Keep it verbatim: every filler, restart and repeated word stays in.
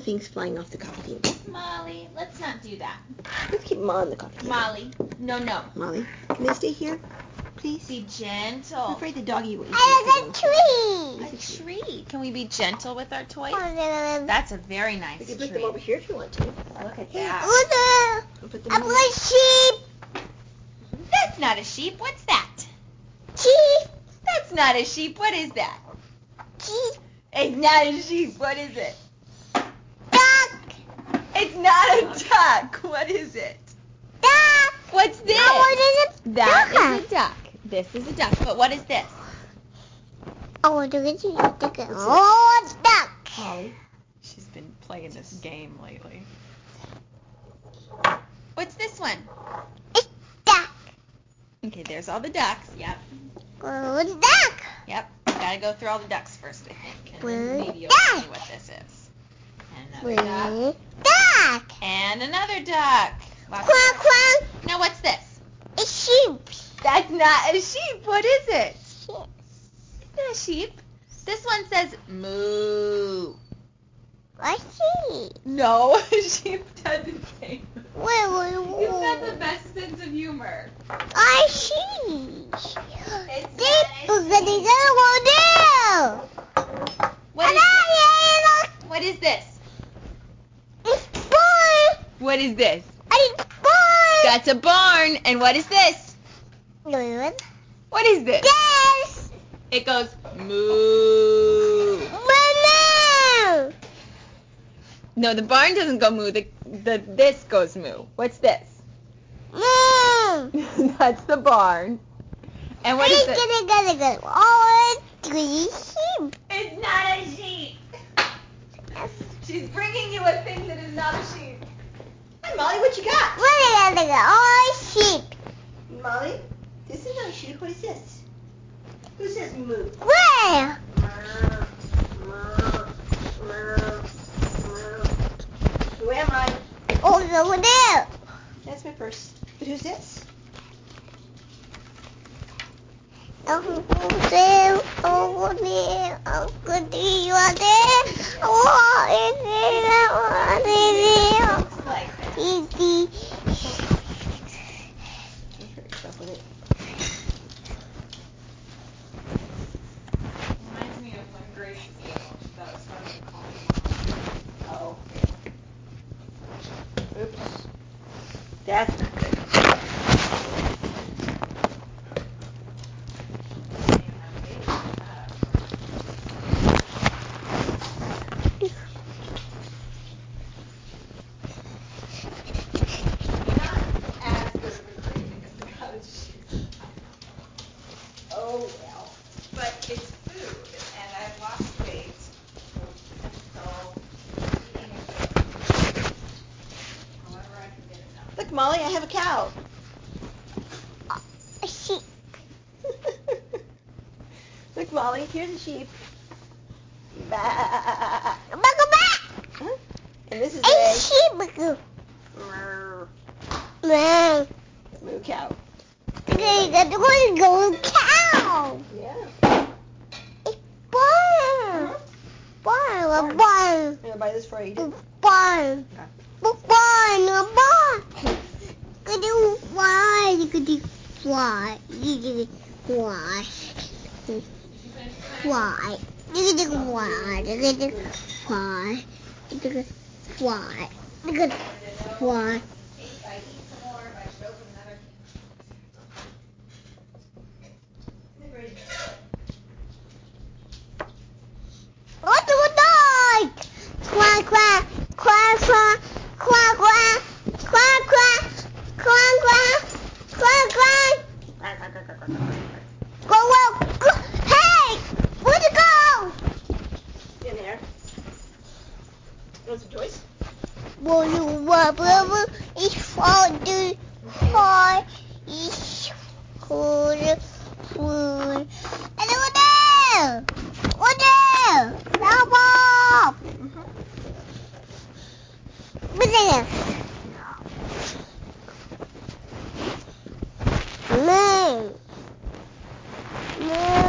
things flying off the coffee bean. Molly, let's not do that. Let's keep them on the coffee bean. Molly, no, no. Molly, can they stay here, please? Be gentle. I'm afraid the doggy will eat I them. like a tree. A tree. Can we be gentle with our toys? That's a very nice We can tree. put them over here if you want to. Look at that. Oh, We'll put no. them I over. want sheep. That's not a sheep. What's that? Sheep. That's not a sheep. What is that? Sheep. It's not a sheep. What is it? Duck. It's not a duck. What is it? Duck. What's this? I want a That duck. is a duck. This is a duck. But what is this? I want to get you a duck. Oh, duck. Molly. She's been playing this game lately. What's this one? It's duck. Okay, there's all the ducks. Yep. Oh, duck. Yep. Gotta go through all the ducks first, I think. And then Well, maybe you'll duck. see what this is. And another duck. Well, duck. And another duck. Lots of Quack, ducks. quack. Now what's this? It's sheep. That's not a sheep. What is it? Yes. It's not a sheep. This one says moo. I see. No, a sheep doesn't say moo. Wait, wait, wait. You've got the best sense of humor. I see. It's This not is a the sheep. little What is this? What is this? It's barn. What is this? It's barn. That's a barn. And what is this? Good. What is this? Yes. It goes moo. Banana. No, the barn doesn't go moo. The the this goes moo. What's this? Moo. That's the barn. And what is I this? gotta, gotta, gotta. Oh, it's three sheep. It's not a sheep. She's bringing you a thing that is not a sheep. Hi, Molly, what you got? Where gotta go? Oh, sheep. Molly, this is not a sheep. What is this? Who says moo? Where? Who am I? Oh, it's over there. That's my purse. But who's this? Over there, over there, over there, oh, it's there, Looks like that. easy. Don't hurt yourself with it. Reminds me of when Grace was little. She thought it was funny to call me Mom. Oh. Oops. That's not good. Oh, well. But it's food, and I've lost weight. So, eating is good. However, I can get enough. Look, Molly, I have a cow. A sheep. Look, Molly, here's a sheep. Bah. Back, back. Huh? And this is A a sheep. moo Man, cow. okay, that's going to go cow. Yeah. It's barn. Barn, a barn. I'm gonna buy this for you. A barn. A barn, a barn. Could you fly? You could do fly. You could do fly. Fly. You could do fly. You could do fly. You could fly. You could fly.